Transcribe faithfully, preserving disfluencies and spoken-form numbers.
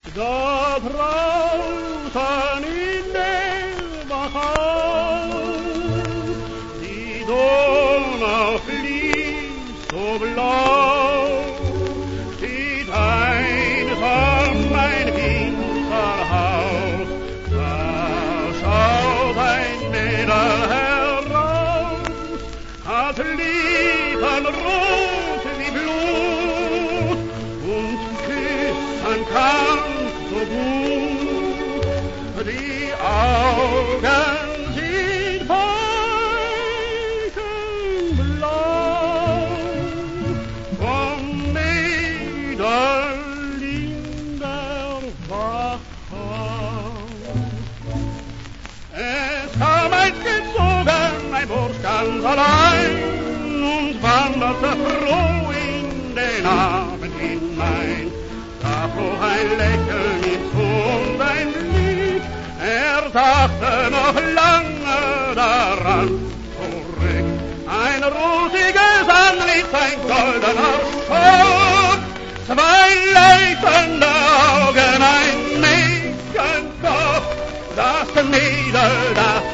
Da draußen in der Wachau, die Donau fließt so blau, steht einsam ein Winterhaus, da schaut ein Mädel heraus, hat Lippen rot wie Blut und küssen kann so gut, die Augen sind veilchenblau, vom Mädel in der Wachau. Es kam eingezogen, ein Bursch ganz allein, und wanderte froh in den Abend hinein. Da flog ein Lächeln ins und ein Blick, er dachte noch lange daran zurück. Ein rosiges Antlitz, ein goldener Schock, zwei leuchtende Augen, ein Mädchenkopf, das Mädel, das